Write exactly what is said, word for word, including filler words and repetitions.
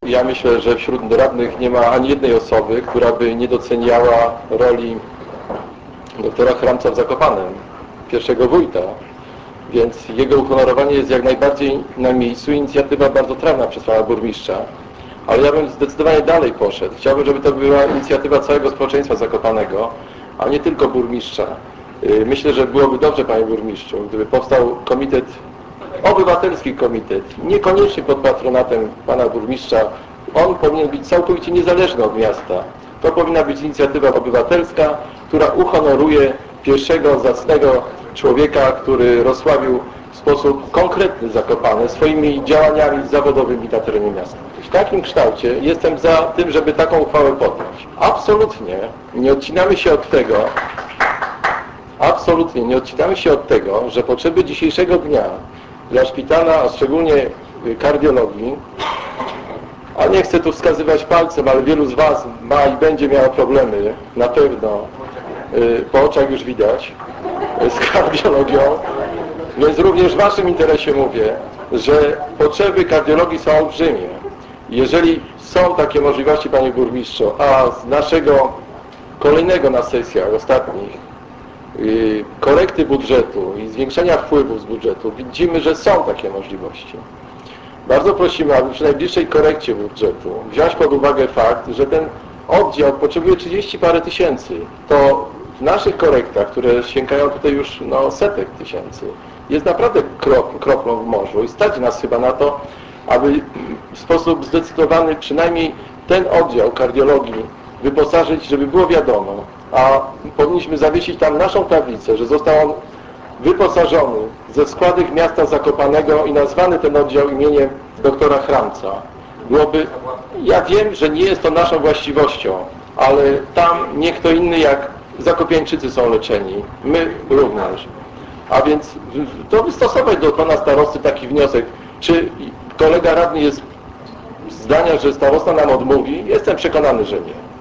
Ja myślę, że wśród radnych nie ma ani jednej osoby, która by nie doceniała roli doktora Chramca w Zakopanem, pierwszego wójta, więc jego uhonorowanie jest jak najbardziej na miejscu. Inicjatywa bardzo trafna przez pana burmistrza, ale ja bym zdecydowanie dalej poszedł. Chciałbym, żeby to była inicjatywa całego społeczeństwa Zakopanego, a nie tylko burmistrza. Myślę, że byłoby dobrze, panie burmistrzu, gdyby powstał komitet, obywatelski komitet, niekoniecznie pod patronatem pana burmistrza. On powinien być całkowicie niezależny od miasta. To powinna być inicjatywa obywatelska, która uhonoruje pierwszego zacnego człowieka, który rozsławił w sposób konkretny Zakopane swoimi działaniami zawodowymi na terenie miasta. W takim kształcie jestem za tym, żeby taką uchwałę podjąć. Absolutnie nie odcinamy się od tego, absolutnie nie odcinamy się od tego, że potrzeby dzisiejszego dnia dla szpitala, a szczególnie kardiologii, a nie chcę tu wskazywać palcem, ale wielu z was ma i będzie miało problemy, na pewno, po oczach już widać, z kardiologią, więc również w waszym interesie mówię, że potrzeby kardiologii są olbrzymie. Jeżeli są takie możliwości, panie burmistrzu, a z naszego kolejnego na sesjach ostatnich korekty budżetu i zwiększenia wpływów z budżetu, widzimy, że są takie możliwości. Bardzo prosimy, aby przy najbliższej korekcie budżetu wziąć pod uwagę fakt, że ten oddział potrzebuje trzydzieści parę tysięcy. To w naszych korektach, które sięgają tutaj już no, setek tysięcy, jest naprawdę krop, kroplą w morzu i stać nas chyba na to, aby w sposób zdecydowany przynajmniej ten oddział kardiologii wyposażyć, żeby było wiadomo, a powinniśmy zawiesić tam naszą tablicę, że został on wyposażony ze składek miasta Zakopanego i nazwany ten oddział imieniem doktora Chramca. Byłoby, ja wiem, że nie jest to naszą właściwością, ale tam nie kto inny jak zakopiańczycy są leczeni, my również. A więc to wystosować do pana starosty taki wniosek. Czy kolega radny jest zdania, że starosta nam odmówi? Jestem przekonany, że nie.